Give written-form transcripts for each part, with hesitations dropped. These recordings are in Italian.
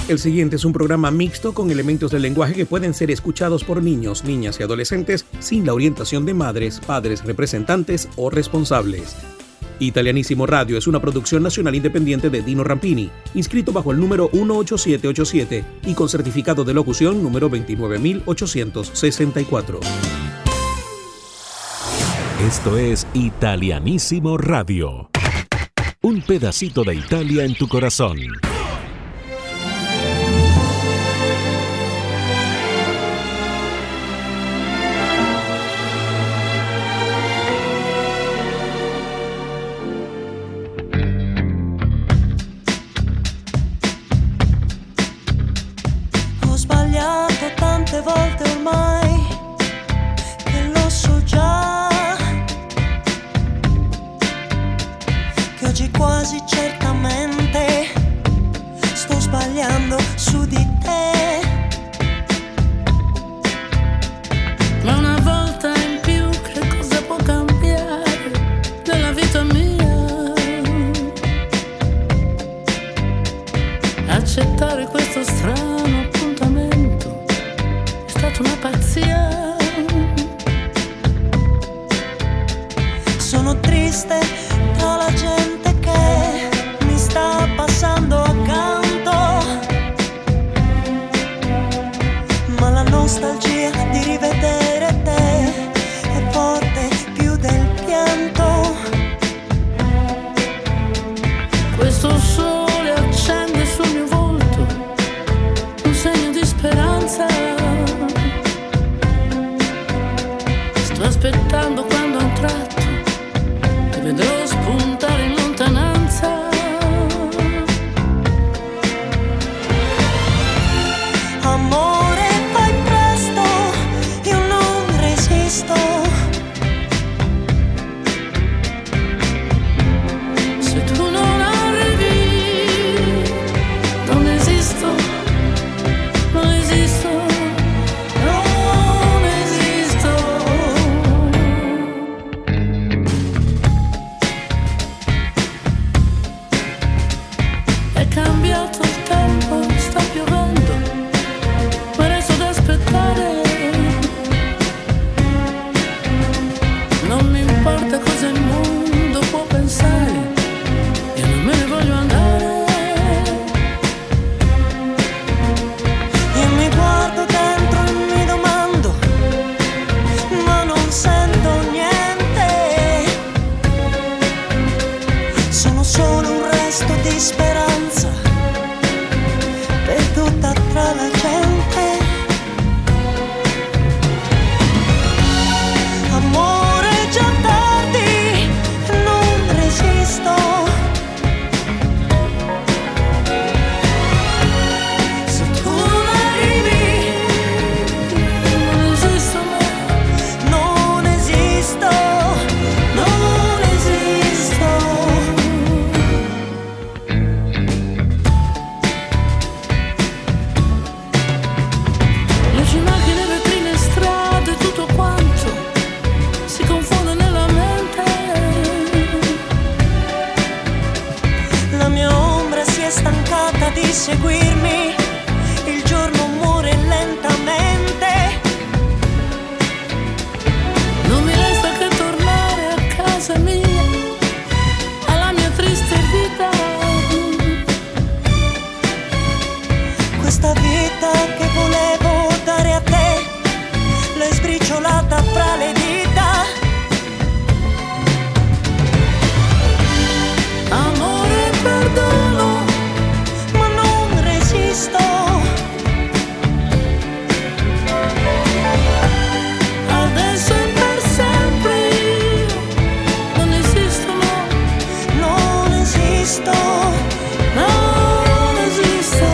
El siguiente es un programa mixto con elementos del lenguaje que pueden ser escuchados por niños, niñas y adolescentes sin la orientación de madres, padres, representantes o responsables. Italianísimo Radio es una producción nacional independiente de Dino Rampini, inscrito bajo el número 18787 y con certificado de locución número 29864. Esto es Italianísimo Radio. Un pedacito de Italia en tu corazón. Ho sbagliato tante volte ormai, che lo so già, che oggi quasi certamente sto sbagliando su di te. Ma una volta in più che cosa può cambiare nella vita mia? Accettare questo strano appuntamento è stata una pazzia. Sono triste tra la gente che mi sta passando accanto, ma la nostalgia di rivedere te è forte più del pianto. Questo sole accende sul mio volto un segno di speranza. Sto aspettando quando a un tratto ti vedrò spuntare in lontananza. Amore, fai presto, io non resisto. Se tu non arrivi, non esisto, non esisto, non esisto. È cambiato il tempo, sta piovendo, ma resto ad aspettare. Non mi importa cosa il mondo può pensare, io non me ne voglio andare. Io mi guardo dentro e mi domando, ma non sento niente. Sono solo un resto di speranza, perduta tra la gente. Amore, già tardi, non resisto. Se tu non arrivi, Non esisto, non esisto, non esisto. luci, macchine, vetrine, strade, tutto quanto si confonde nella mente. La mia ombra si è stancata di seguirmi, il giorno muore lentamente. Non mi resta che tornare a casa mia, alla mia triste vita. Questa vita che volevo dare a te, l'hai sbriciolata fra le dita. Amore, perdono, Ma non resisto. adesso e per sempre io non esisto, no, Non esisto. non esisto.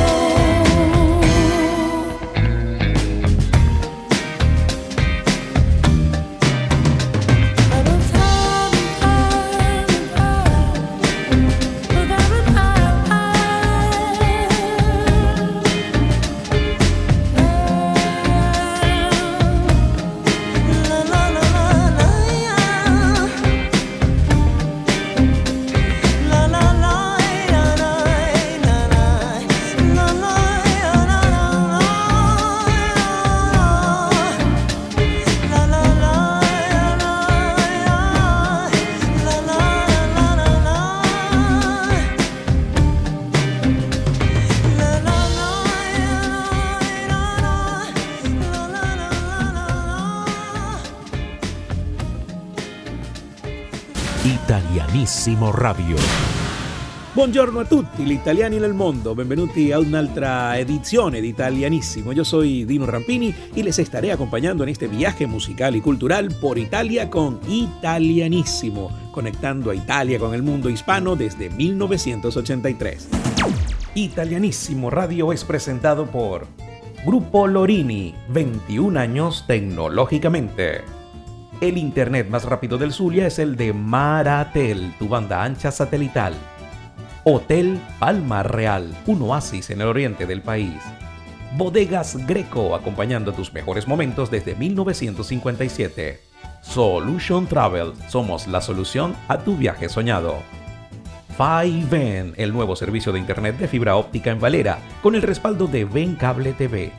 Italianissimo Radio. Buongiorno a tutti gli italiani nel mondo, benvenuti a un'altra edizione di Italianissimo. Yo soy Dino Rampini y les estaré acompañando en este viaje musical y cultural por Italia con Italianissimo, conectando a Italia con el mundo hispano desde 1983. Italianissimo Radio es presentado por Grupo Lorini, 21 años tecnológicamente. El internet más rápido del Zulia es el de Maratel, tu banda ancha satelital. Hotel Palma Real, un oasis en el oriente del país. Bodegas Greco, acompañando tus mejores momentos desde 1957. Solution Travel, somos la solución a tu viaje soñado. Fiven, el nuevo servicio de internet de fibra óptica en Valera, con el respaldo de Ven Cable TV.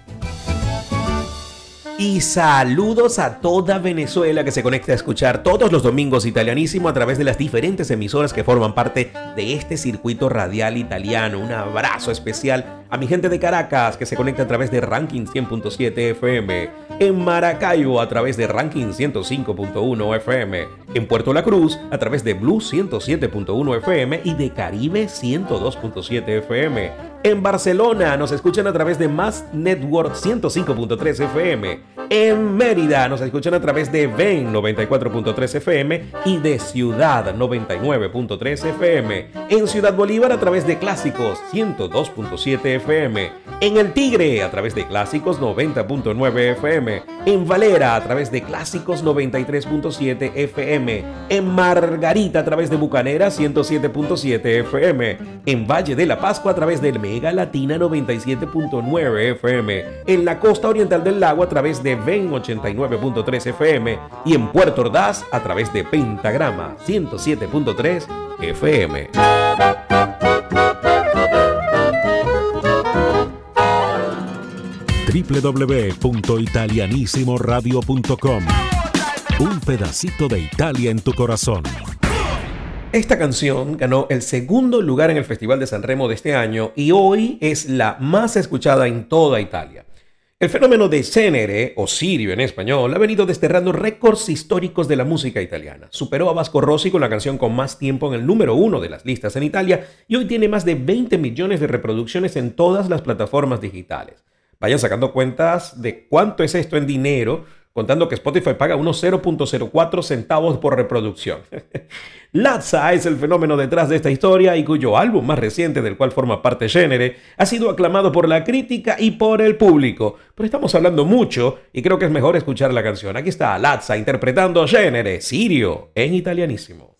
Y saludos a toda Venezuela que se conecta a escuchar todos los domingos Italianissimo a través de las diferentes emisoras que forman parte de este circuito radial italiano. Un abrazo especial a mi gente de Caracas que se conecta a través de Ranking 100.7 FM, en Maracaibo a través de Ranking 105.1 FM, en Puerto La Cruz a través de Blue 107.1 FM y de Caribe 102.7 FM. En Barcelona nos escuchan a través de Más Network 105.3 FM. En Mérida nos escuchan a través de Ven 94.3 FM y de Ciudad 99.3 FM. En Ciudad Bolívar a través de Clásicos 102.7 FM. En El Tigre a través de Clásicos 90.9 FM. En Valera a través de Clásicos 93.7 FM. En Margarita a través de Bucanera 107.7 FM. En Valle de la Pascua a través del Mega Latina 97.9 FM. En la costa oriental del lago a través de Ven 89.3 FM. Y en Puerto Ordaz a través de Pentagrama 107.3 FM. www.italianissimoradio.com. Un pedacito de Italia en tu corazón. Esta canción ganó el segundo lugar en el Festival de San Remo de este año y hoy es la más escuchada en toda Italia. El fenómeno de Cenere, o Sirio en español, ha venido desterrando récords históricos de la música italiana. Superó a Vasco Rossi con la canción con más tiempo en el número 1 de las listas en Italia y hoy tiene más de 20 millones de reproducciones en todas las plataformas digitales. Vayan sacando cuentas de cuánto es esto en dinero, contando que Spotify paga unos 0.04 centavos por reproducción. Lazza es el fenómeno detrás de esta historia y cuyo álbum más reciente, del cual forma parte Cenere, ha sido aclamado por la crítica y por el público. Pero estamos hablando mucho y creo que es mejor escuchar la canción. Aquí está Lazza interpretando Cenere, Sirio, en Italianissimo.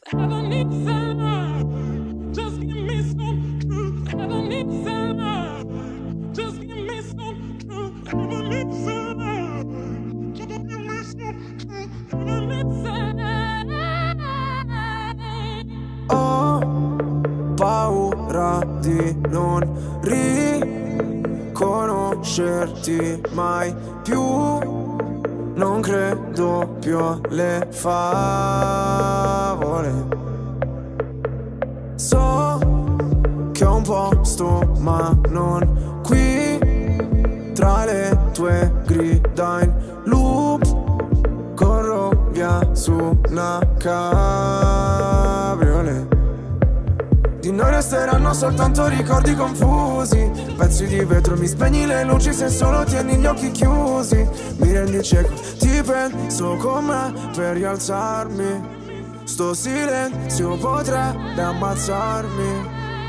Paura di non riconoscerti mai più, non credo più alle favole. So che ho un posto ma non qui, tra le tue grida in loop, corro via su una cabriolet. Di noi resteranno soltanto ricordi confusi, pezzi di vetro, mi spegni le luci se solo tieni gli occhi chiusi. Mi rendi cieco, ti penso con me per rialzarmi, sto silenzio potrebbe ammazzarmi.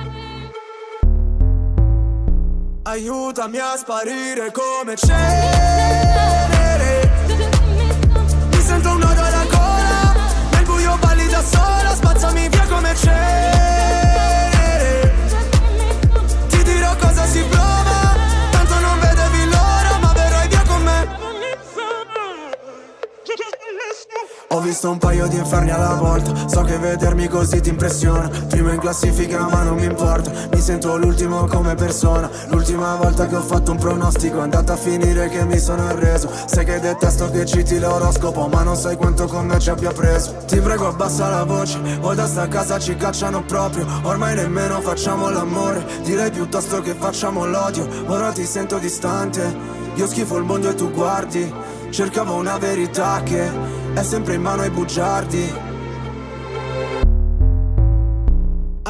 Aiutami a sparire come cenere, mi sento un nodo alla gola, nel buio balli da sola, spazzami via come cenere. Cosa si prova, tanto non vedevi l'ora, ma verrai via con me. Ho visto un paio di inferni alla volta, so che vedermi così ti impressiona. Primo in classifica ma non mi importa, mi sento l'ultimo come persona. L'ultima volta che ho fatto un pronostico è andata a finire che mi sono arreso. Sai che detesto che citi l'oroscopo, ma non sai quanto con me ci abbia preso. Ti prego abbassa la voce, o da sta casa ci cacciano proprio. Ormai nemmeno facciamo l'amore, direi piuttosto che facciamo l'odio. Ora ti sento distante, io schifo il mondo e tu guardi. Cercavo una verità che è sempre in mano ai bugiardi.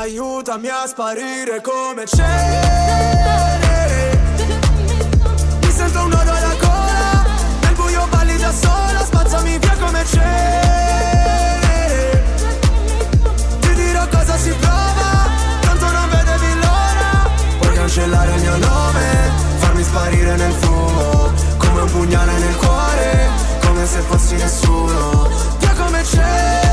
Aiutami a sparire come cenere. Mi sento un nodo alla gola, nel buio balli da sola, spazzami via come cenere. Ti dirò cosa si prova, tanto non vedevi l'ora. Puoi cancellare il mio nome, farmi sparire nel fumo, come un pugnale nel cuore, come se fossi nessuno. Via come cenere.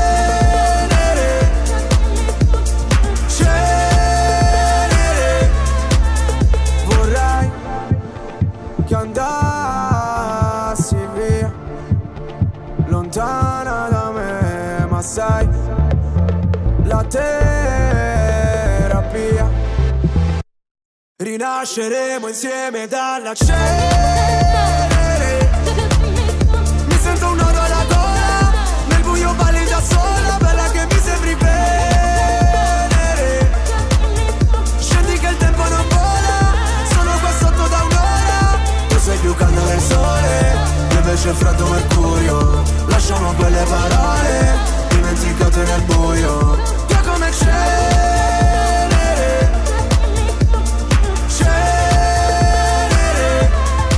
Vorrei che andassi via, lontana da me, ma sai, la terapia. Rinasceremo insieme dalla cenere. Mi sento un nodo alla gola, nel buio balli da sola, bella che mi sembri venere. Scendi che il tempo non vola, sono qua sotto da un'ora. Tu sei più caldo del sole, io invece freddo mercurio. Lasciamo quelle parole dimenticate nel buio. Via come cenere, cenere.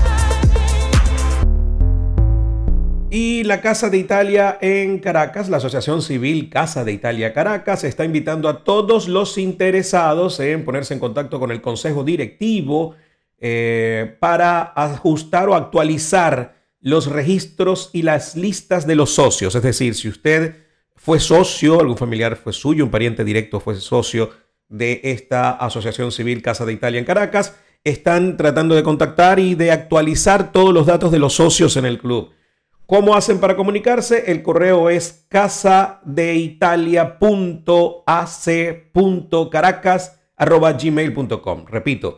Y la Casa de Italia en Caracas, la Asociación Civil Casa de Italia Caracas, está invitando a todos los interesados en ponerse en contacto con el Consejo Directivo para ajustar o actualizar los registros y las listas de los socios. Es decir, si usted fue socio, algún familiar fue suyo, un pariente directo fue socio de esta Asociación Civil Casa de Italia en Caracas, están tratando de contactar y de actualizar todos los datos de los socios en el club. ¿Cómo hacen para comunicarse? El correo es casadeitalia.ac.caracas@gmail.com. Repito,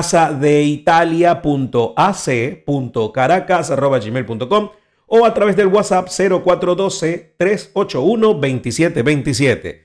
casadeitalia.ac.caracas@gmail.com o a través del WhatsApp 0412-381-2727.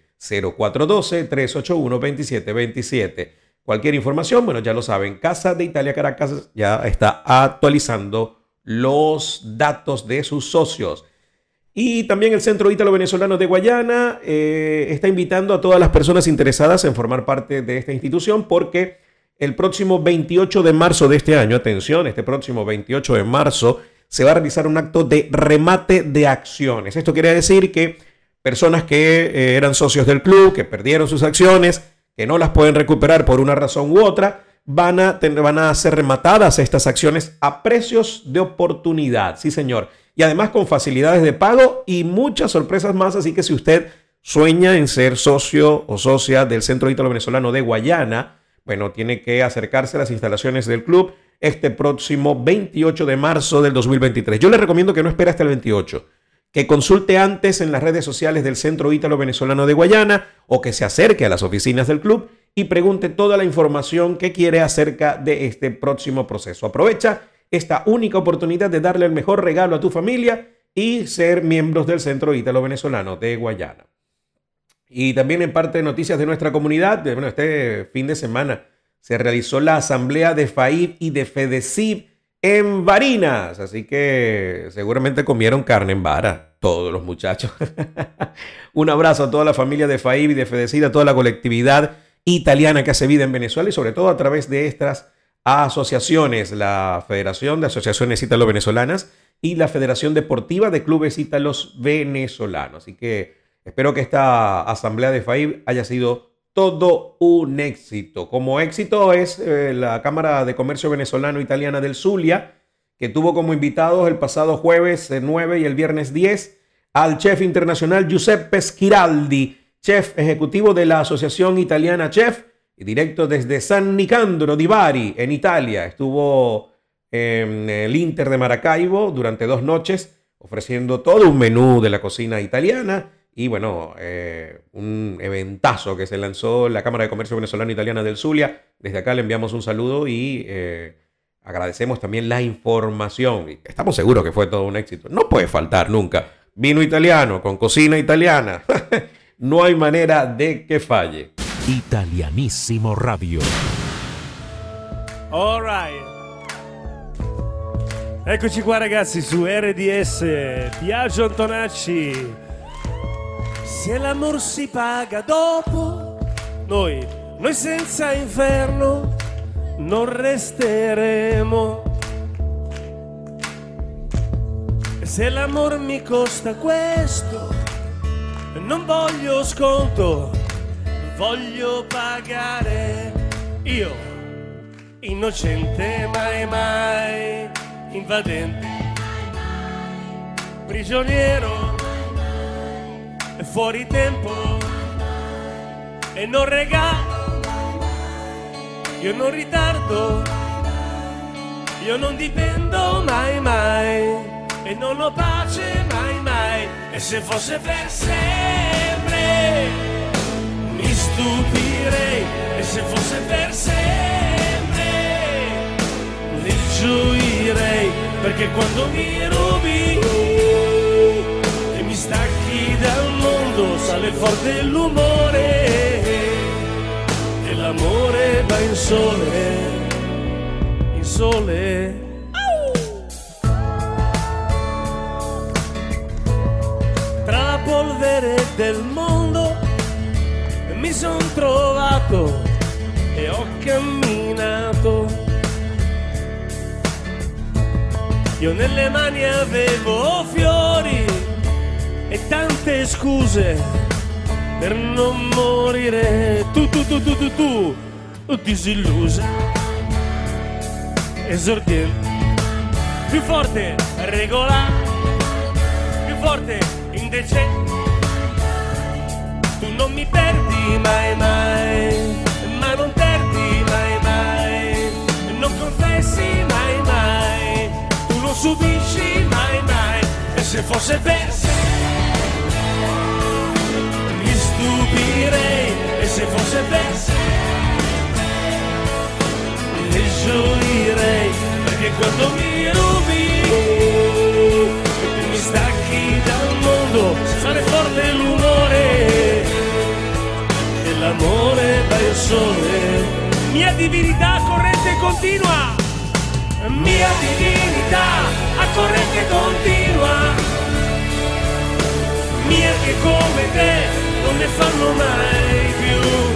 0412-381-2727. Cualquier información, bueno, ya lo saben, Casa de Italia Caracas ya está actualizando los datos de sus socios. Y también el Centro Ítalo-Venezolano de Guayana está invitando a todas las personas interesadas en formar parte de esta institución porque el próximo 28 de marzo de este año, atención, este próximo 28 de marzo se va a realizar un acto de remate de acciones. Esto quiere decir que personas que eran socios del club, que perdieron sus acciones, que no las pueden recuperar por una razón u otra, van a ser rematadas estas acciones a precios de oportunidad. Sí, señor. Y además con facilidades de pago y muchas sorpresas más. Así que si usted sueña en ser socio o socia del Centro Ítalo-Venezolano de Guayana, bueno, tiene que acercarse a las instalaciones del club este próximo 28 de marzo del 2023. Yo le recomiendo que no espere hasta el 28, que consulte antes en las redes sociales del Centro Ítalo-Venezolano de Guayana o que se acerque a las oficinas del club y pregunte toda la información que quiere acerca de este próximo proceso. Aprovecha esta única oportunidad de darle el mejor regalo a tu familia y ser miembros del Centro Ítalo-Venezolano de Guayana. Y también en parte de noticias de nuestra comunidad, bueno, este fin de semana se realizó la asamblea de FAIB y de FEDECIB en Barinas, así que seguramente comieron carne en vara, todos los muchachos. Un abrazo a toda la familia de FAIB y de FEDECIB, a toda la colectividad italiana que hace vida en Venezuela y sobre todo a través de estas asociaciones, la Federación de Asociaciones Ítalo-Venezolanas y la Federación Deportiva de Clubes Ítalos Venezolanos. Así que espero que esta asamblea de FAIB haya sido todo un éxito. Como éxito es la Cámara de Comercio Venezolano-Italiana del Zulia, que tuvo como invitados el pasado jueves 9 y el viernes 10 al chef internacional Giuseppe Schiraldi, chef ejecutivo de la Asociación Italiana Chef y directo desde San Nicandro di Bari, en Italia. Estuvo en el Inter de Maracaibo durante 2 noches ofreciendo todo un menú de la cocina italiana. Y bueno, un eventazo que se lanzó la Cámara de Comercio Venezolano-Italiana del Zulia. Desde acá le enviamos un saludo y agradecemos también la información. Y estamos seguros que fue todo un éxito. No puede faltar nunca vino italiano con cocina italiana. No hay manera de que falle. Italianissimo Radio. All right. Eccoci qua ragazzi su RDS. Biagio Antonacci. Se l'amor si paga dopo, Noi senza inferno non resteremo. E se l'amor mi costa questo, non voglio sconto, voglio pagare. Io, innocente, mai mai invadente, prigioniero, fuori tempo, e non regalo, io non ritardo, io non dipendo mai mai, e non ho pace mai mai. E se fosse per sempre mi stupirei, e se fosse per sempre li gioirei, perché quando mi rubi e mi stacchi dal mondo sale forte l'umore, e l'amore va in sole, in sole. Tra la polvere del mondo mi son trovato e ho camminato. Io nelle mani avevo fiori e tante scuse per non morire. Tu disillusa, esordiente, più forte, regola, più forte, indecente. Tu non mi perdi mai mai, ma non perdi mai mai, non confessi mai mai, tu non subisci mai mai. E se fosse per sempre mi stupirei, e se fosse per sempre li gioirei, perché quando mi rubi e tu mi stacchi dal mondo sale forte l'umore, e l'amore va in sole. Mia divinità corrente continua, mia divinità a corrente continua, mia che come te non ne fanno mai più.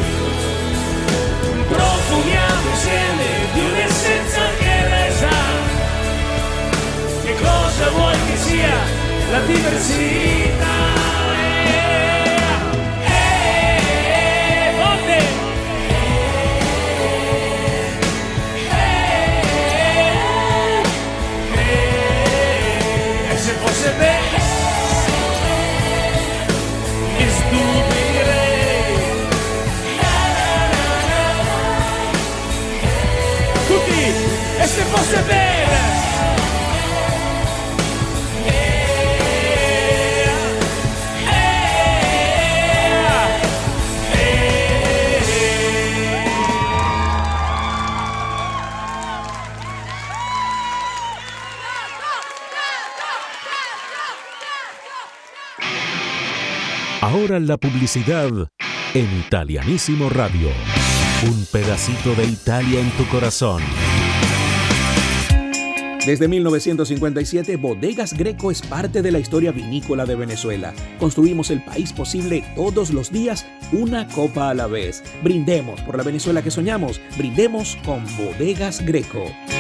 Profumiamo insieme di un'essenza che resa. Che cosa vuoi che sia la diversità? Se fosse bene mi stupirei. Tutti, e se fosse bene Ahora la publicidad en Italianísimo Radio. Un pedacito de Italia en tu corazón. Desde 1957, Bodegas Greco es parte de la historia vinícola de Venezuela. Construimos el país posible todos los días, una copa a la vez. Brindemos por la Venezuela que soñamos. Brindemos con Bodegas Greco.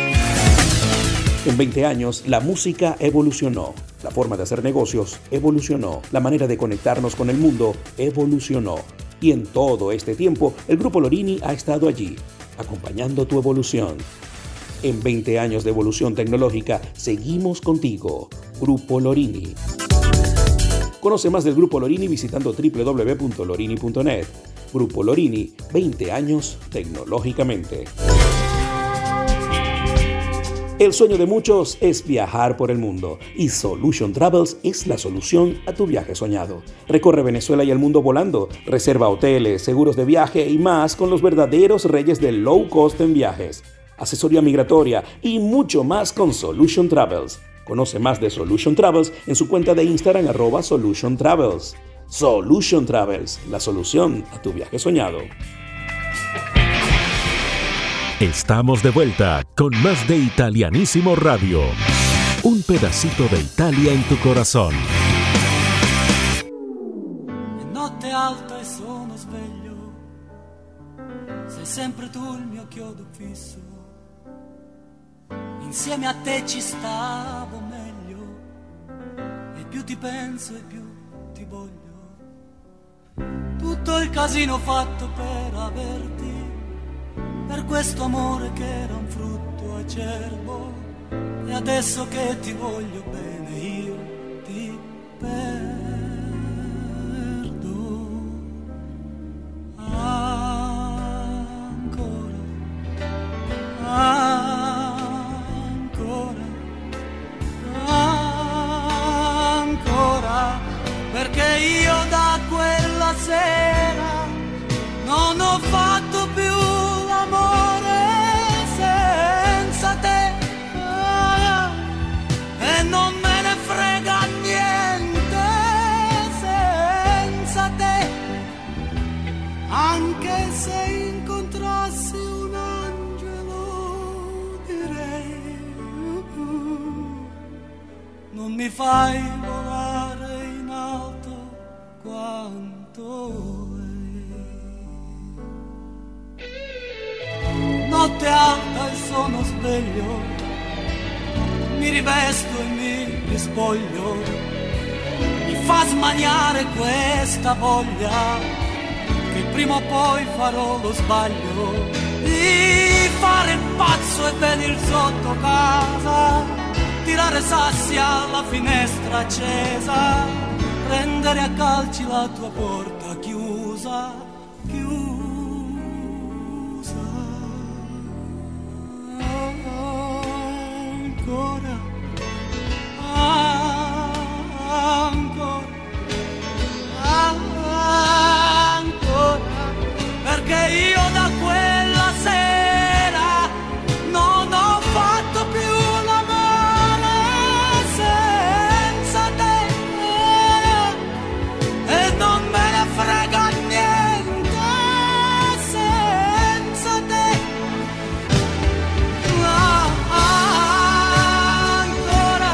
En 20 años, la música evolucionó. La forma de hacer negocios evolucionó. La manera de conectarnos con el mundo evolucionó. Y en todo este tiempo, el Grupo Lorini ha estado allí, acompañando tu evolución. En 20 años de evolución tecnológica, seguimos contigo. Grupo Lorini. Conoce más del Grupo Lorini visitando www.lorini.net. Grupo Lorini, 20 años tecnológicamente. El sueño de muchos es viajar por el mundo y Solution Travels es la solución a tu viaje soñado. Recorre Venezuela y el mundo volando, reserva hoteles, seguros de viaje y más con los verdaderos reyes del low cost en viajes, asesoría migratoria y mucho más con Solution Travels. Conoce más de Solution Travels en su cuenta de Instagram @Solution Travels. Solution Travels, la solución a tu viaje soñado. Estamos de vuelta con más de Italianísimo Radio. Un pedacito de Italia en tu corazón. È notte alta e sono sveglio, sempre tu il mio chiodo fisso. Insieme a te ci stavo meglio, e più ti penso e più ti voglio. Tutto il casino fatto per averti, per questo amore che era un frutto acerbo, e adesso che ti voglio bene io ti perdo. Ancora, perché io da quella sera non ho fatto più l'amore senza te, e non me ne frega niente senza te, anche se incontrassi un angelo direi non mi fai volare in alto quanto lei. Notte alta e sono sveglio, mi rivesto e mi rispoglio, mi fa smaniare questa voglia che prima o poi farò lo sbaglio di fare il pazzo e venir sotto casa, tirare sassi alla finestra accesa, prendere a calci la tua porta chiusa, chiusa. Ancora, ancora, ancora, perché io da quella sera non ho fatto più frega niente senza te. Ancora,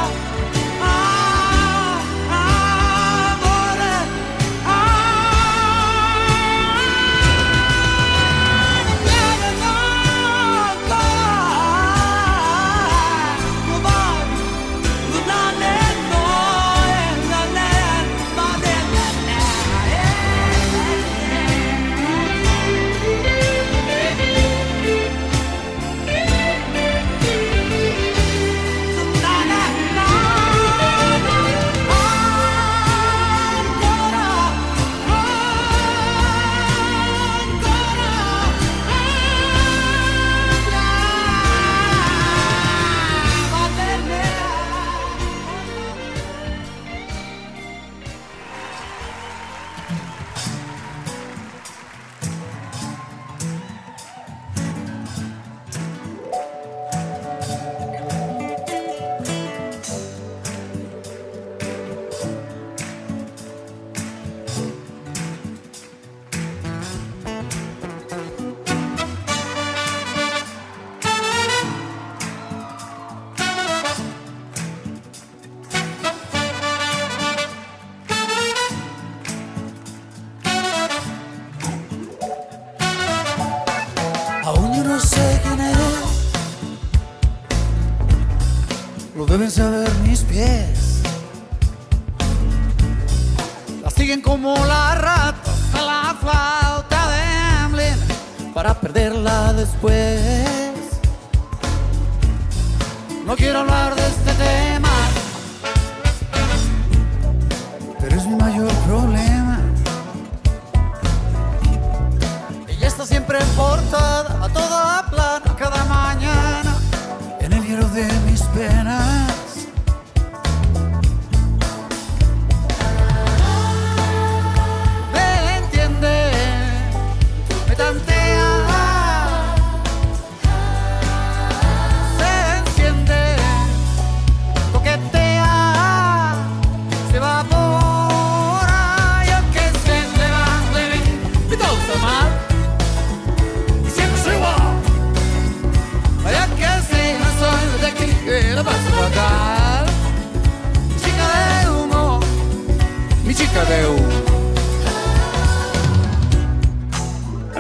amore, lo deben saber mis pies. Las siguen como las ratas a la flauta de Hamlin para perderla después. No quiero hablar de este tema, pero es mi mayor problema. Ella está siempre portada a toda plana cada mañana en el hielo de mis penas. Me entiende, me tantea, se enciende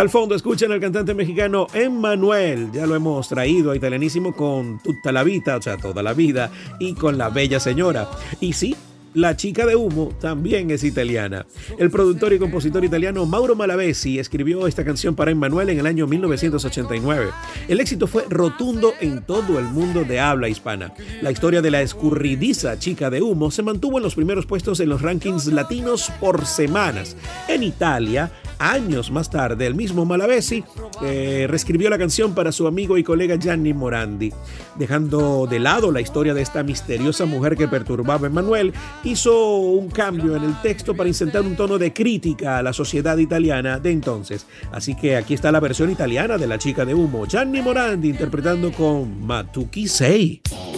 Al fondo escuchan al cantante mexicano Emmanuel, ya lo hemos traído a Italianísimo con Tutta la Vita, o sea, toda la vida, y con La Bella Señora. Y sí, La Chica de Humo también es italiana. El productor y compositor italiano Mauro Malavesi escribió esta canción para Emmanuel en el año 1989. El éxito fue rotundo en todo el mundo de habla hispana. La historia de la escurridiza Chica de Humo se mantuvo en los primeros puestos en los rankings latinos por semanas. En Italia, años más tarde, el mismo Malavesi reescribió la canción para su amigo y colega Gianni Morandi. Dejando de lado la historia de esta misteriosa mujer que perturbaba a Emmanuel, hizo un cambio en el texto para insertar un tono de crítica a la sociedad italiana de entonces. Así que aquí está la versión italiana de La Chica de Humo, Gianni Morandi interpretando con Ma tu chi sei.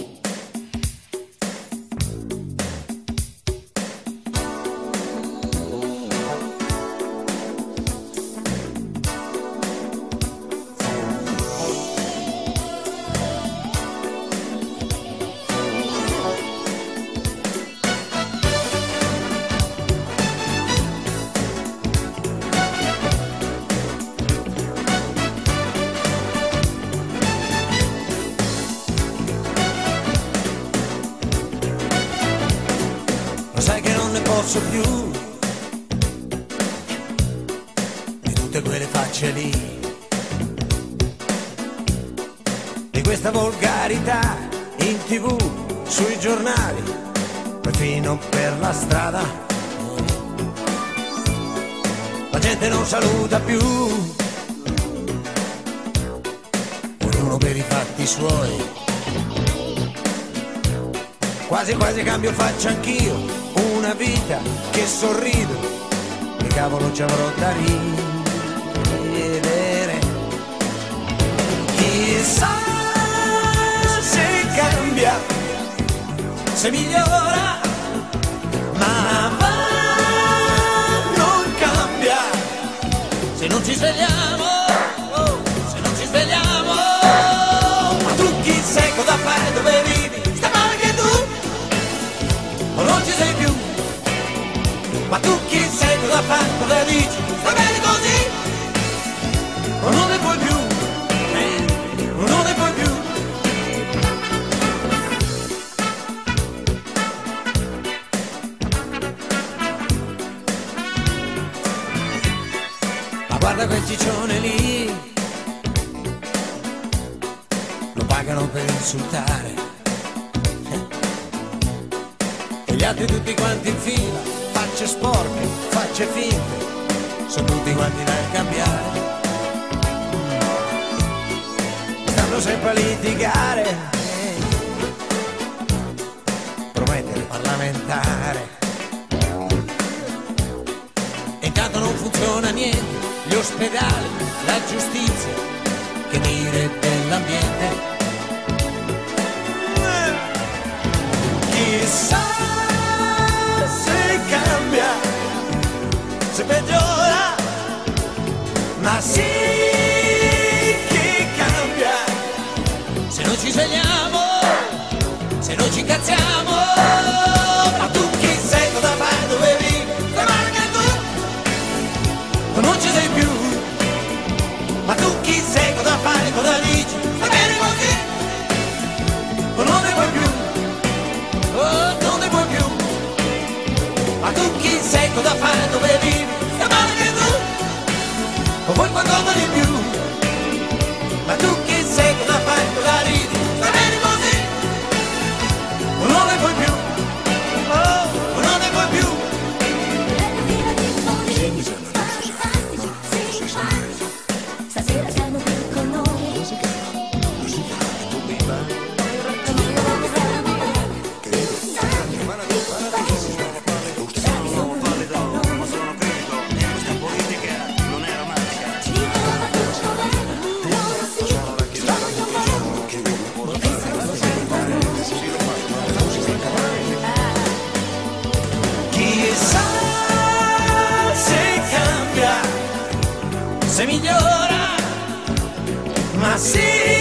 Posso più di tutte quelle facce lì, di questa volgarità in TV, sui giornali, perfino per la strada. La gente non saluta più, ognuno per i fatti suoi. Quasi quasi cambio faccia anch'io, una vita che sorrido, che cavolo ci avrò da ridere. Chissà se cambia, se migliora, ma non cambia. Se non ci svegliamo, se non ci svegliamo. Ma tu chi sei, cosa fai, dove vivi? Sta male che tu o non ci sei più. Ma tu chi sei, cosa fai, cosa dici? Sta bene così o non ne puoi più, o non ne puoi più. Ma guarda quel ciccione lì, lo pagano per insultare, e gli altri tutti quanti in fila, facce sporche, facce finte, sono tutti quanti da cambiare. Stanno sempre a litigare, promettere parlamentare. E intanto non funziona niente, gli ospedali, la giustizia, che dire dell'ambiente. Chissà se cambia, se peggiora, ma sì che cambia. Se non ci svegliamo, se non ci incazziamo. Ma tu chi sei, cosa fai, dove vivi? Stai male che tu o non ci sei più. Ma tu chi sei, cosa fai, cosa dici? Stai bene così o non ne puoi più, oh, non ne puoi più. Ma tu chi sei, cosa fai, dove vivi? Stai male che tu o vuoi qualcosa di più? Ma tu chi sei, cosa fai, cosa ridi? Stai bene così o non ne puoi più, oh, o non ne puoi più. Stasera siamo qui con noi. Chissà se cambia, se migliora, ma sì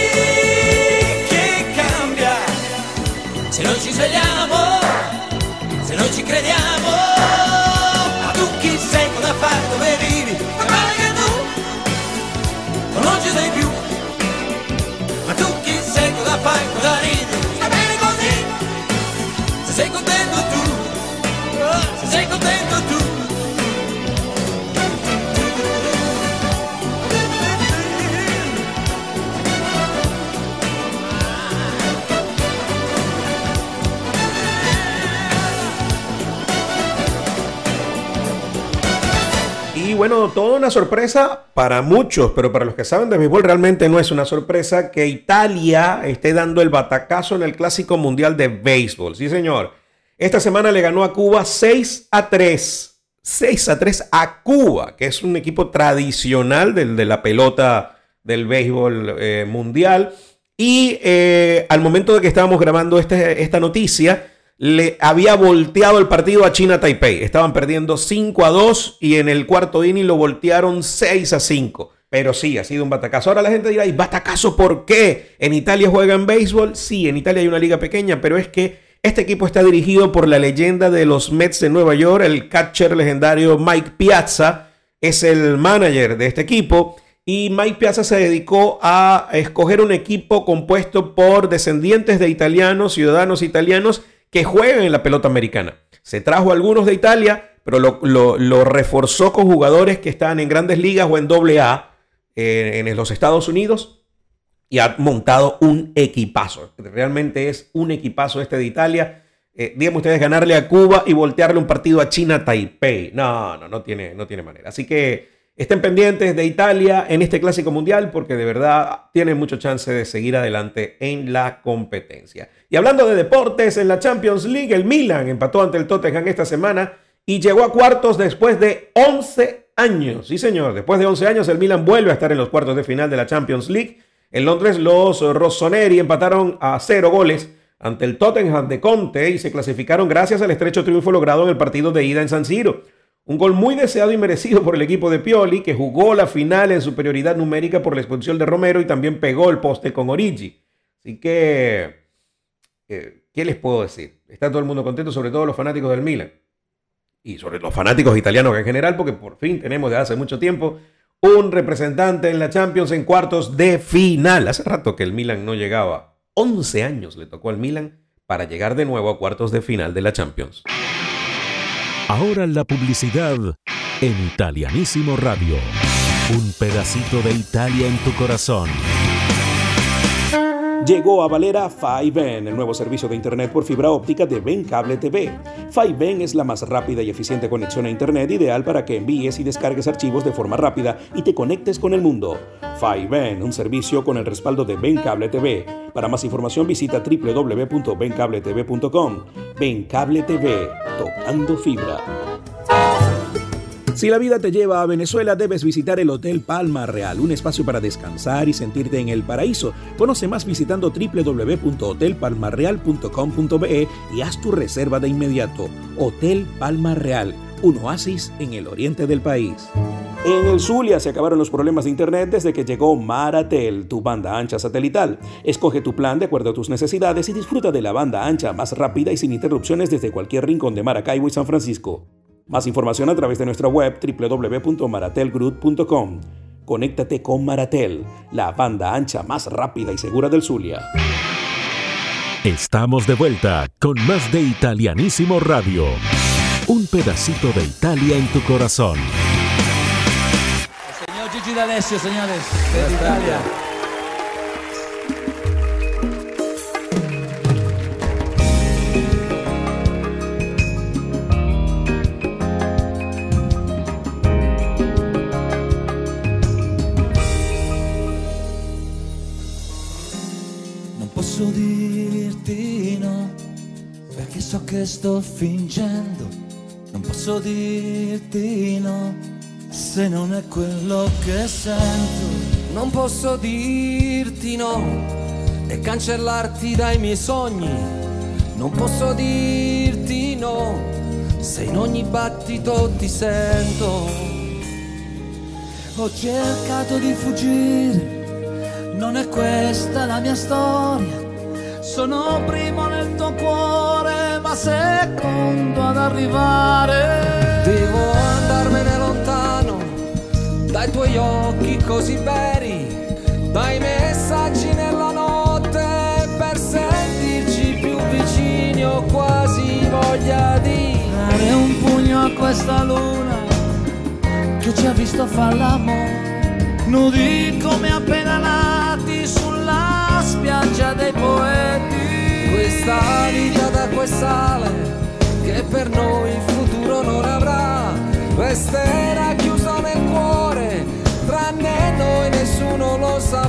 che cambia. Se noi ci svegliamo, se noi ci crediamo. Ma tu chi sei, cosa fai, dove vivi? Stai male che tu bueno, toda una sorpresa para muchos, pero para los que saben de béisbol realmente no es una sorpresa que Italia esté dando el batacazo en el Clásico Mundial de Béisbol. Sí, señor. Esta semana le ganó a Cuba 6-3. 6-3 a Cuba, que es un equipo tradicional de la pelota del béisbol mundial. Y al momento de que estábamos grabando esta noticia, le había volteado el partido a China Taipei. Estaban perdiendo 5-2 y en el cuarto inning lo voltearon 6-5. Pero sí, ha sido un batacazo. Ahora la gente dirá, ¿y batacazo por qué? ¿En Italia juegan béisbol? Sí, en Italia hay una liga pequeña, pero es que este equipo está dirigido por la leyenda de los Mets de Nueva York, el catcher legendario Mike Piazza. Es el manager de este equipo. Y Mike Piazza se dedicó a escoger un equipo compuesto por descendientes de italianos, ciudadanos italianos que juegan en la pelota americana. Se trajo a algunos de Italia, pero lo reforzó con jugadores que están en grandes ligas o en AA en los Estados Unidos. Y ha montado un equipazo. Realmente es un equipazo este de Italia. Díganme ustedes, ganarle a Cuba y voltearle un partido a China Taipei. No tiene manera. Así que estén pendientes de Italia en este Clásico Mundial porque de verdad tienen mucho chance de seguir adelante en la competencia. Y hablando de deportes, en la Champions League, el Milan empató ante el Tottenham esta semana y llegó a cuartos después de 11 años. Sí, señor. Después de 11 años, el Milan vuelve a estar en los cuartos de final de la Champions League. En Londres, los rossoneri empataron a 0 goles ante el Tottenham de Conte y se clasificaron gracias al estrecho triunfo logrado en el partido de ida en San Siro. Un gol muy deseado y merecido por el equipo de Pioli, que jugó la final en superioridad numérica por la expulsión de Romero y también pegó el poste con Origi. Así que, ¿qué les puedo decir? Está todo el mundo contento, sobre todo los fanáticos del Milan. Y sobre los fanáticos italianos en general, porque por fin tenemos desde hace mucho tiempo un representante en la Champions en cuartos de final. Hace rato que el Milan no llegaba. 11 años le tocó al Milan para llegar de nuevo a cuartos de final de la Champions. Ahora la publicidad en Italianísimo Radio. Un pedacito de Italia en tu corazón. Llegó a Valera Fiven, el nuevo servicio de internet por fibra óptica de Ben Cable TV. Fiven es la más rápida y eficiente conexión a internet ideal para que envíes y descargues archivos de forma rápida y te conectes con el mundo. Fiven, un servicio con el respaldo de Ben Cable TV. Para más información visita www.bencabletv.com. Ben Cable TV, tocando fibra. Si la vida te lleva a Venezuela, debes visitar el Hotel Palma Real, un espacio para descansar y sentirte en el paraíso. Conoce más visitando www.hotelpalmarreal.com.be y haz tu reserva de inmediato. Hotel Palma Real, un oasis en el oriente del país. En el Zulia se acabaron los problemas de internet desde que llegó Maratel, tu banda ancha satelital. Escoge tu plan de acuerdo a tus necesidades y disfruta de la banda ancha más rápida y sin interrupciones desde cualquier rincón de Maracaibo y San Francisco. Más información a través de nuestra web www.maratelgroup.com. Conéctate con Maratel, la banda ancha más rápida y segura del Zulia. Estamos de vuelta con más de Italianísimo Radio. Un pedacito de Italia en tu corazón. El señor Gigi D'Alessio, señores, de Italia. Posso dirti no, perché so che sto fingendo. Non posso dirti no, se non è quello che sento. Non posso dirti no e cancellarti dai miei sogni. Non posso dirti no, se in ogni battito ti sento. Ho cercato di fuggire, non è questa la mia storia. Sono primo nel tuo cuore, ma secondo ad arrivare. Devo andarmene lontano dai tuoi occhi così veri, dai messaggi nella notte per sentirci più vicini. Ho quasi voglia di dare un pugno a questa luna che ci ha visto far l'amore, nudi come appena nati sulla spiaggia dei poeti. Questa vita d'acqua e sale che per noi il futuro non avrà, resterà chiusa nel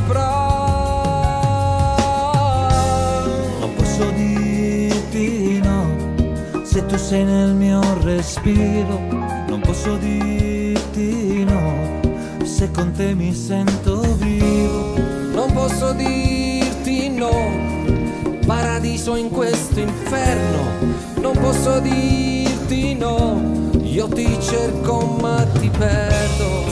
Non posso dirti no, se tu sei nel mio respiro. Non posso dirti no, se con te mi sento vivo. Non posso dirti no, paradiso in questo inferno. Non posso dirti no, io ti cerco ma ti perdo.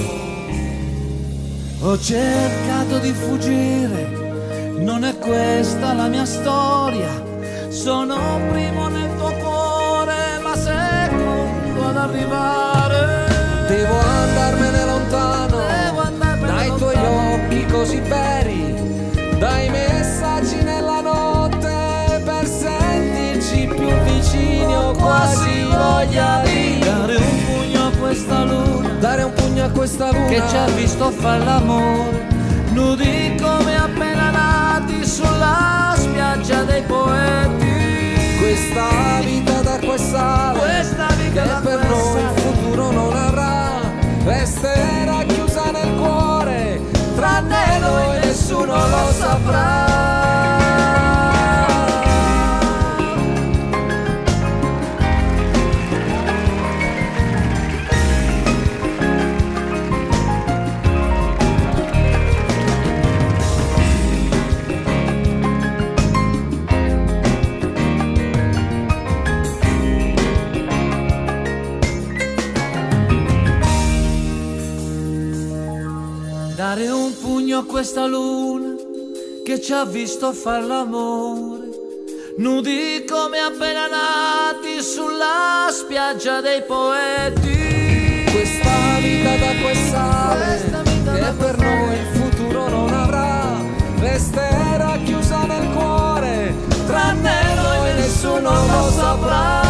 Ho cercato di fuggire, non è questa la mia storia. Sono primo nel tuo cuore, ma secondo ad arrivare. Devo andarmene lontano, dai tuoi occhi così veri, dai messaggi nella notte per sentirci più vicini. Ho quasi voglia di dare un pugno a questa luna, dare un pugno a questa luna che ci ha visto fare l'amore, nudi come appena nati sulla spiaggia dei poeti. Questa vita d'acqua e sale, questa vita che d'acqua per e noi sale, il futuro non avrà, resterà chiusa nel cuore, tranne noi nessuno lo saprà. dare un pugno a questa luna che ci ha visto far l'amore, nudi come appena nati sulla spiaggia dei poeti. Questa vita d'acqua e sale, che per noi il futuro non avrà, resterà chiusa nel cuore, tranne noi nessuno lo saprà.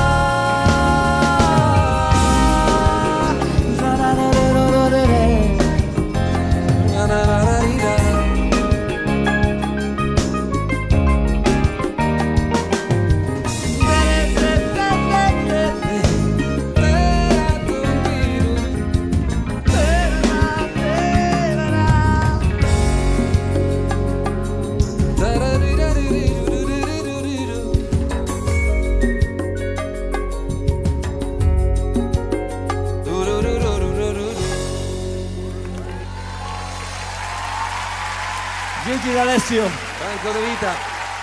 Alessio Franco De Vita.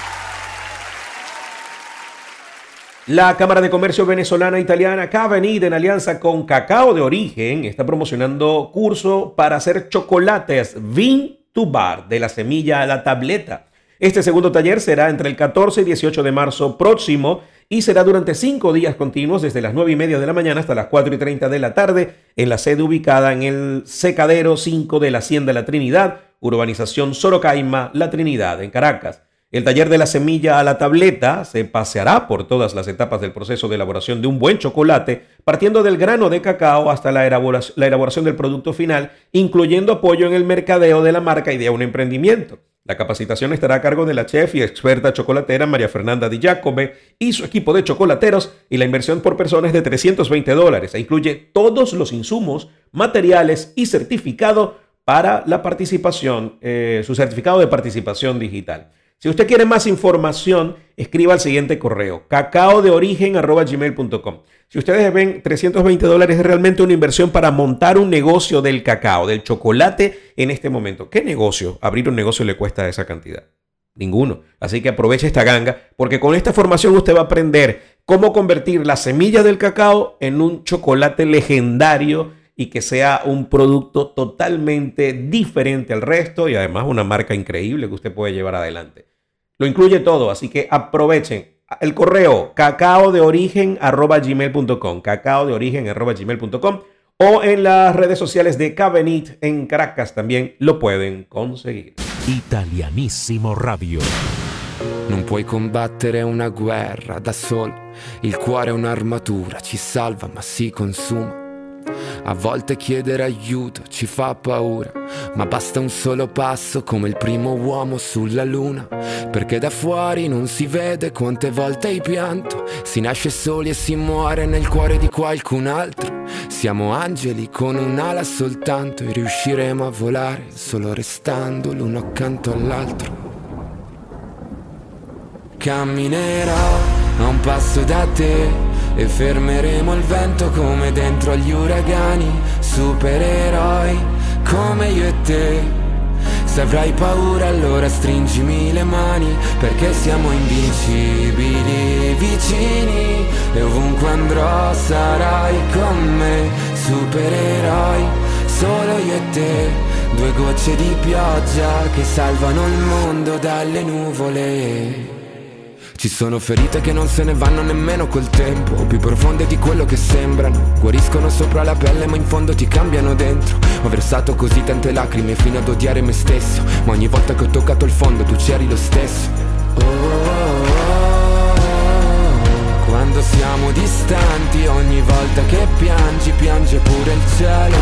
La Cámara de Comercio Venezolana Italiana Cavenit, en alianza con Cacao de Origen, está promocionando curso para hacer chocolates Bean to Bar, de la semilla a la tableta. Este segundo taller será entre el 14 y 18 de marzo próximo y será durante 5 días continuos desde las 9:30 de la mañana hasta las 4:30 de la tarde en la sede ubicada en el Secadero 5 de la Hacienda La Trinidad, Urbanización Sorocaima, La Trinidad, en Caracas. El taller de la semilla a la tableta se paseará por todas las etapas del proceso de elaboración de un buen chocolate, partiendo del grano de cacao hasta la elaboración del producto final, incluyendo apoyo en el mercadeo de la marca y de un emprendimiento. La capacitación estará a cargo de la chef y experta chocolatera María Fernanda Di Giacome y su equipo de chocolateros, y la inversión por persona es de $320 e incluye todos los insumos, materiales y certificado para la participación, su certificado de participación digital. Si usted quiere más información, escriba al siguiente correo: cacaodeorigen@gmail.com. Si ustedes ven, $320 es realmente una inversión para montar un negocio del cacao, del chocolate en este momento. ¿Qué negocio? Abrir un negocio le cuesta esa cantidad. Ninguno. Así que aproveche esta ganga, porque con esta formación usted va a aprender cómo convertir la semilla del cacao en un chocolate legendario y que sea un producto totalmente diferente al resto, y además una marca increíble que usted puede llevar adelante. Lo incluye todo, así que aprovechen. El correo cacaodeorigen@gmail.com, cacaodeorigen@gmail.com, o en las redes sociales de Cavenit en Caracas también lo pueden conseguir. Italianissimo Radio. Non puoi combattere una guerra da solo, il cuore è un'armatura, ci salva ma si consuma. A volte chiedere aiuto ci fa paura, ma basta un solo passo come il primo uomo sulla luna, perché da fuori non si vede quante volte hai pianto, si nasce soli e si muore nel cuore di qualcun altro, Siamo angeli con un'ala soltanto e riusciremo a volare solo restando l'uno accanto all'altro. Camminerò a un passo da te e fermeremo il vento come dentro agli uragani. Supereroi come io e te. Se avrai paura allora stringimi le mani, perché siamo invincibili, vicini, e ovunque andrò sarai con me. Supereroi, solo io e te, due gocce di pioggia che salvano il mondo dalle nuvole. Ci sono ferite che non se ne vanno nemmeno col tempo, più profonde di quello che sembrano. Guariscono sopra la pelle ma in fondo ti cambiano dentro. Ho versato così tante lacrime fino ad odiare me stesso, ma ogni volta che ho toccato il fondo tu c'eri lo stesso. Quando siamo distanti, ogni volta che piangi, piange pure il cielo.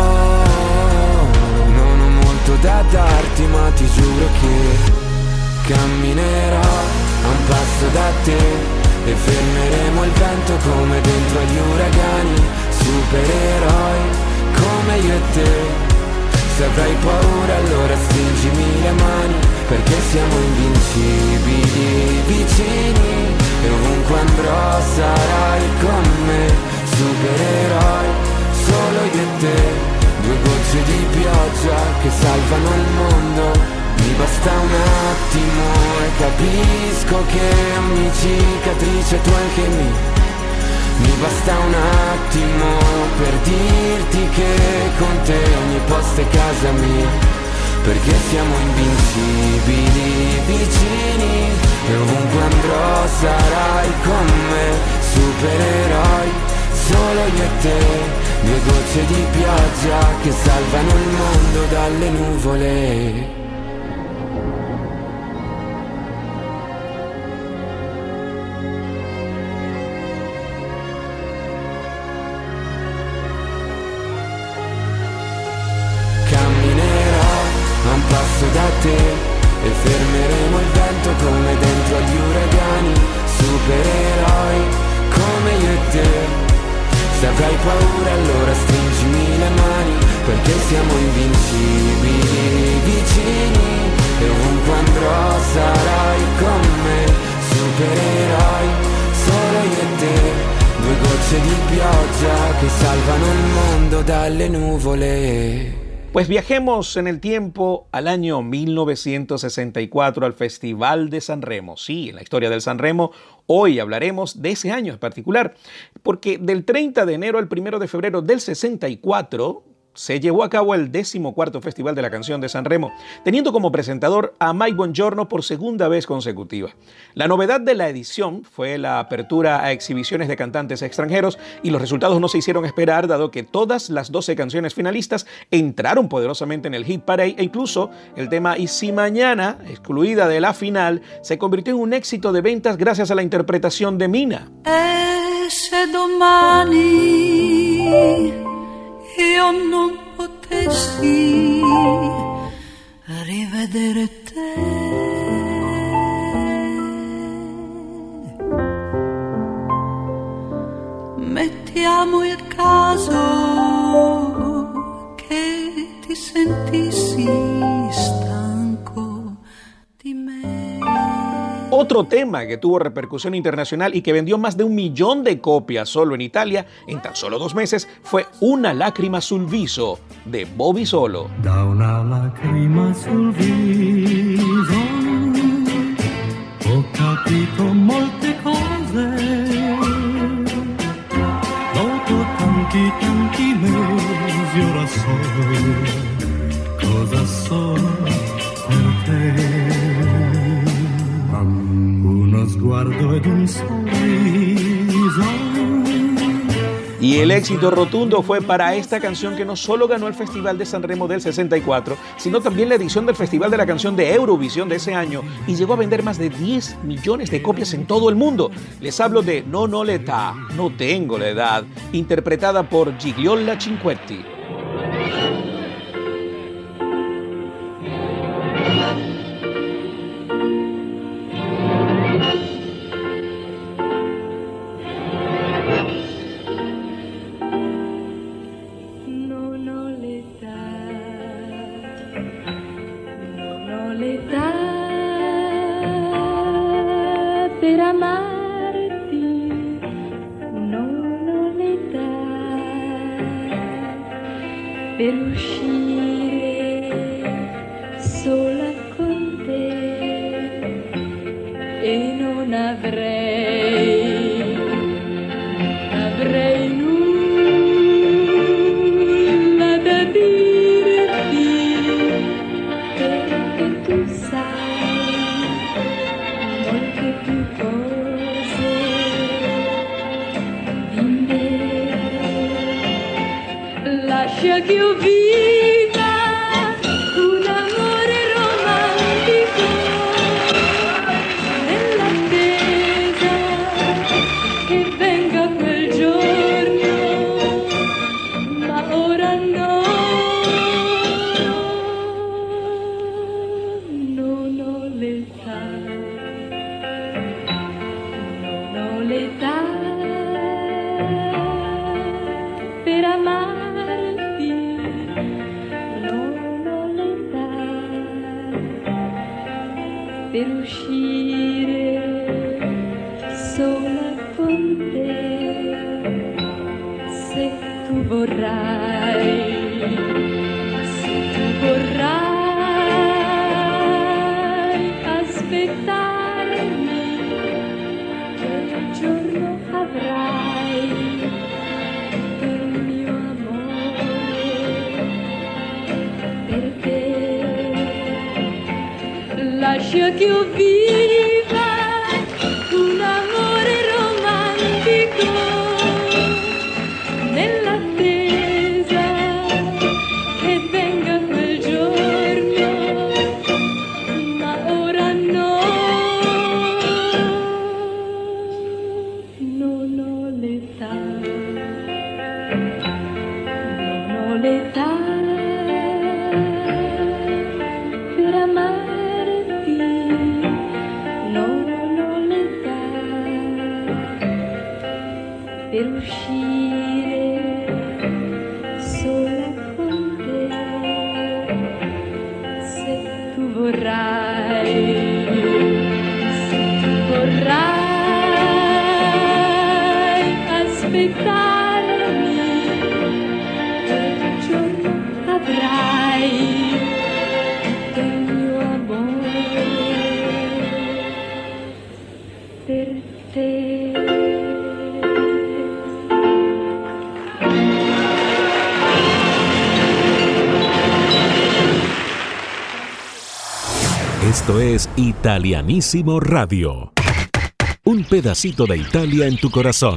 Non ho molto da darti ma ti giuro che camminerò a un passo da te e fermeremo il vento come dentro agli uragani. Supereroi come io e te. Se avrai paura allora stringimi le mani, perché siamo invincibili, vicini, e ovunque andrò sarai con me. Supereroi, solo io e te, due gocce di pioggia che salvano il mondo. Mi basta un attimo e capisco che ogni cicatrice tu anche mi basta un attimo per dirti che con te ogni posto è casa mia, perché siamo invincibili, vicini, e ovunque andrò sarai con me. Supereroi, solo io e te, due gocce di pioggia che salvano il mondo dalle nuvole. Da te e fermeremo il vento come dentro agli uragani. Supereroi come io e te. Se avrai paura allora stringimi le mani, perché siamo invincibili, vicini, e ovunque andrò sarai con me. Supereroi, solo io e te, due gocce di pioggia que salvan el mundo dalle nuvole. Pues viajemos en el tiempo al año 1964 al Festival de San Remo. Sí, en la historia del San Remo hoy hablaremos de ese año en particular, porque del 30 de enero al 1 de febrero del 64 se llevó a cabo el 14º Festival de la Canción de San Remo, teniendo como presentador a Mike Bongiorno por segunda vez consecutiva. La novedad de la edición fue la apertura a exhibiciones de cantantes extranjeros y los resultados no se hicieron esperar, dado que todas las 12 canciones finalistas entraron poderosamente en el Hit Parade e incluso el tema Y si mañana, excluida de la final, se convirtió en un éxito de ventas gracias a la interpretación de Mina. Se domani io non potessi rivedere te, mettiamo il caso che ti sentissi stanco di me. Otro tema que tuvo repercusión internacional y que vendió más de 1 millón de copias solo en Italia en tan solo 2 meses fue Una lacrima sul viso de Bobby Solo. Da una lacrima sul viso ho capito molte cose, dopo tanti mesi ora so cosa sono per te. Uno sguardo ed un sorriso. Y el éxito rotundo fue para esta canción, que no solo ganó el Festival de San Remo del 64, sino también la edición del Festival de la Canción de Eurovisión de ese año, y llegó a vender más de 10 millones de copias en todo el mundo. Les hablo de Non ho l'età, no tengo la edad, interpretada por Gigliola Cinquetti. per amarti non ho l'età, per uscire sola con te e non avrei nulla da dirti, perché tu sai molte più cose di me. Lascia che io viva un amore romantico nell'attesa che venga quel giorno, ma ora no, non ho l'età, non ho l'età per amarti, non ho l'età per uscire sola con te, se tu vorrai, se tu vorrai aspettarmi, quel giorno avrai il mio amore per te. Lascia che io viva un amore romantico nell'attesa che venga quel giorno, ma ora no, non ho l'età, non ho l'età per amarti, non ho l'età per uscire sola con te, se tu vorrai, se tu vorrai aspettarmi, quel giorno avrai il mio amore per te. Esto es Italianísimo Radio. Un pedacito de Italia en tu corazón.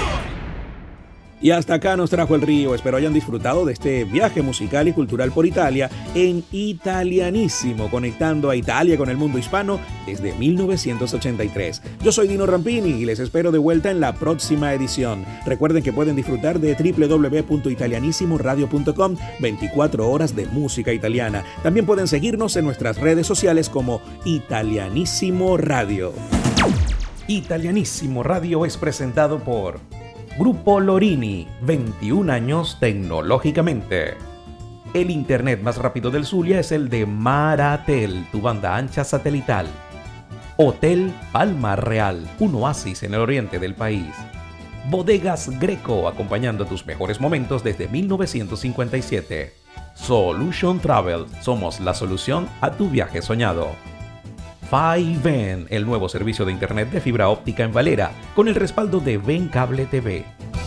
Y hasta acá nos trajo el río. Espero hayan disfrutado de este viaje musical y cultural por Italia en Italianísimo, conectando a Italia con el mundo hispano desde 1983. Yo soy Dino Rampini y les espero de vuelta en la próxima edición. Recuerden que pueden disfrutar de www.italianissimoradio.com 24 horas de música italiana. También pueden seguirnos en nuestras redes sociales como Italianísimo Radio. Italianísimo Radio es presentado por Grupo Lorini, 21 años tecnológicamente. El internet más rápido del Zulia es el de Maratel, tu banda ancha satelital. Hotel Palma Real, un oasis en el oriente del país. Bodegas Greco, acompañando tus mejores momentos desde 1957. Solution Travel, somos la solución a tu viaje soñado. Fiven, el nuevo servicio de internet de fibra óptica en Valera, con el respaldo de Ven Cable TV.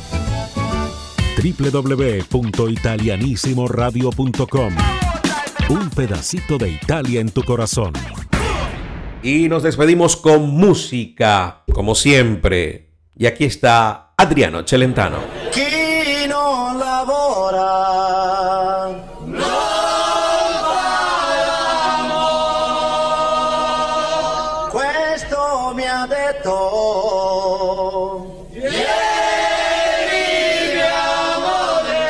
www.italianissimoradio.com. Un pedacito de Italia en tu corazón. Y nos despedimos con música, como siempre. Y aquí está Adriano Celentano. Chi non lavora non fa l'amore. Questo mi ha detto ieri mio amore.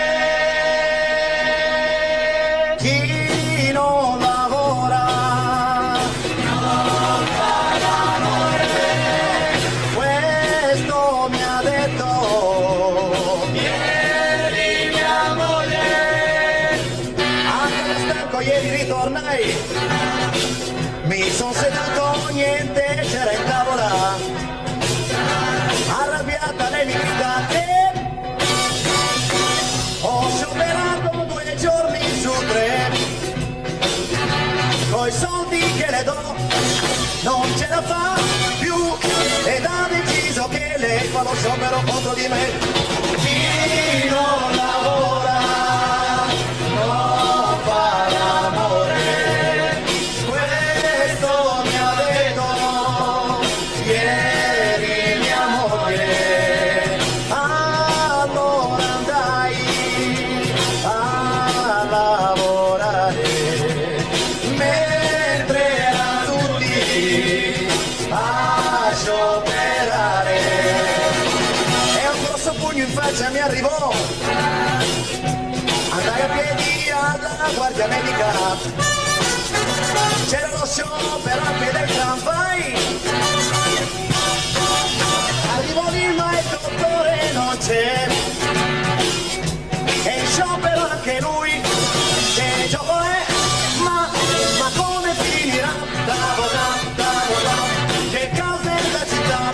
Chi non lavora non fa l'amore. Questo mi ha detto ieri mia moglie. Anche stanco ieri ritornai, mi son seduto, niente c'era in tavola. lei mi grida a te. Ho scioperato 2 giorni su 3, coi soldi che le do non ce la fa più ed ha deciso che lei fa lo sciopero contro di me. Chi non lavora non fa l'amore, questo mi ha detto ieri mia moglie. Allora andai a lavorare mentre erano tutti a scioperare e un grosso pugno in faccia mi arrivò. Andai a piedi alla guardia medica, c'era lo sciopero anche del tramvai. Arrivo lì ma il dottore non c'è, e in sciopero anche lui. Che gioco è? Ma come finirà? Che causa è la città?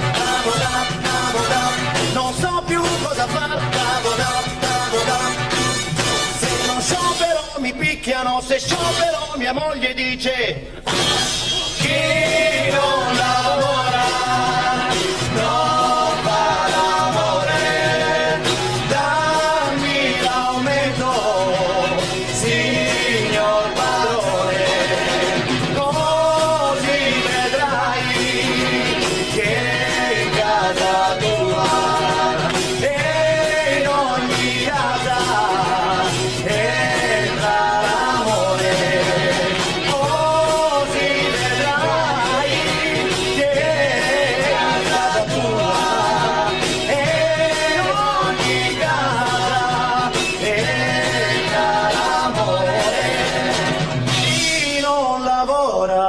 Non so più cosa far. Se non sciopero mi picchiano, se sciopero mia moglie dice chi non lavora non fa l'amore. Dammi l'aumento, signor padrone, così vedrai che in casa tua e in ogni casa entra l'amore. Così vedrai che in casa tua e in ogni casa entra l'amore. Chi non lavora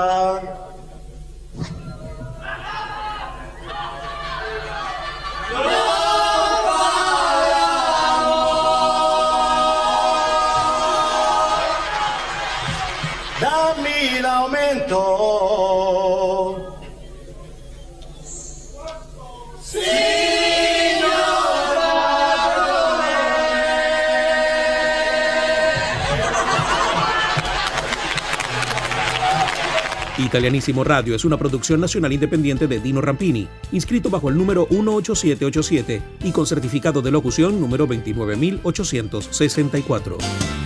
dammi l'aumento, signor padrone. Italianísimo Radio es una producción nacional independiente de Dino Rampini, inscrito bajo el número 18787 y con certificado de locución número 29864.